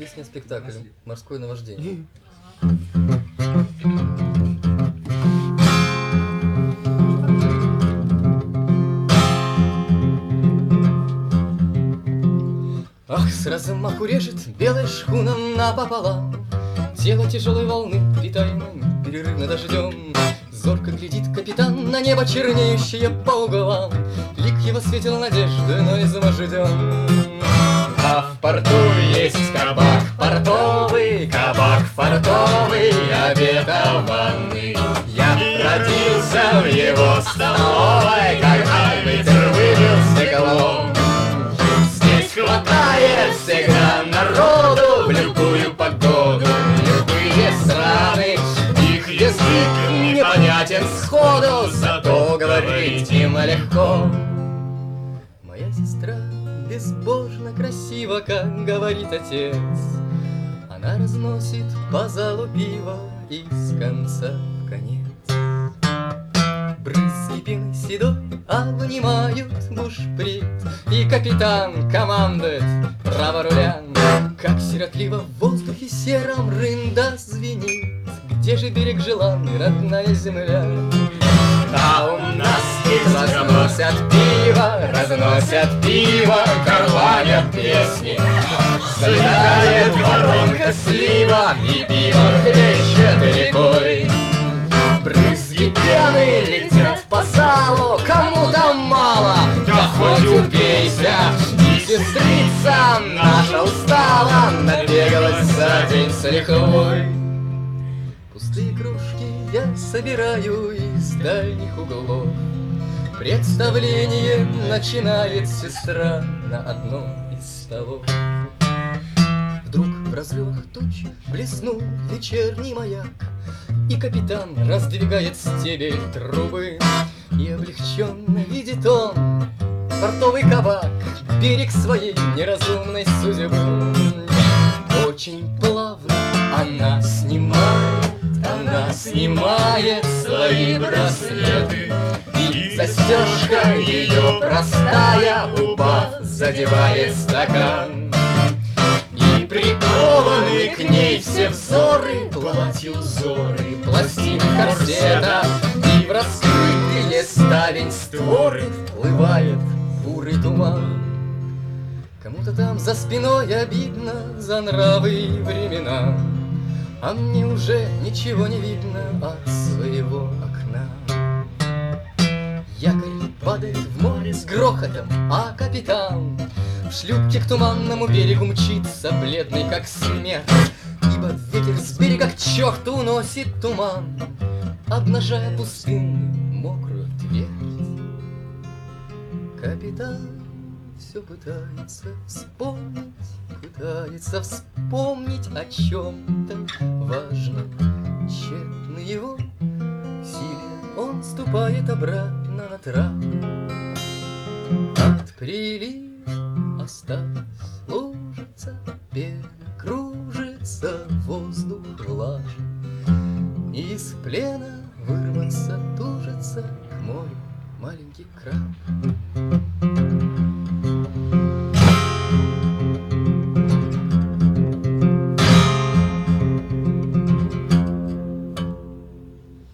Песня-спектакль «Морское наваждение». Ах, с размаху режет белая шхуна напополам, тело тяжелой волны, питаемой перерывно дождем. Зорко глядит капитан на небо, чернеющее по углам. Лик его светил надежды, но изможден. А в порту есть кабак портовый, кабак фартовый, обетованный. Я родился в его столовой, когда ветер выбил стеклом. Здесь хватает всегда народу в любую погоду, любые страны. Их язык непонятен сходу, зато говорить им легко. Моя сестра безбожно красиво, как говорит отец. Она разносит по залу пиво из конца в конец. Брызги пены седой обнимают бушприт, и капитан командует право руля. Как сиротливо в воздухе сером рында звенит. Где же берег желанный, родная земля? А у нас разносят пиво, горланят песни. Залетает воронка слива, и пиво хлещет рекой. Брызги пены летят по залу, кому там мало, да хоть убейся. И сестрица наша устала, набегалась за день с лихвой. Пустые кружки я собираю из дальних углов. Представление начинает сестра на одном из столов. Вдруг в разрывах туч блеснул вечерний маяк, и капитан раздвигает стебель трубы, и облегченно видит он портовый кабак, берег своей неразумной судьбы. Очень плавно она снимает свои браслеты, и застежка ее простая, упав, задевает стакан. И прикованы к ней все взоры, платье узоры, пластин корсета, и в раскрытые ставень створы вплывает бурый туман. Кому-то там за спиной обидно за нравы и времена, а мне уже ничего не видно от своего окна. Якорь падает в море с грохотом, а капитан в шлюпке к туманному берегу мчится, бледный как смерть, ибо ветер с берега к черту уносит туман, обнажая пустынную мокрую твердь. Капитан все пытается вспомнить о чем-то важном. Тщетно его силе, он ступает обратно на трап. От прилива осталась лужица, пена кружится, воздух влажен. Из плена вырваться тужится к морю маленький краб.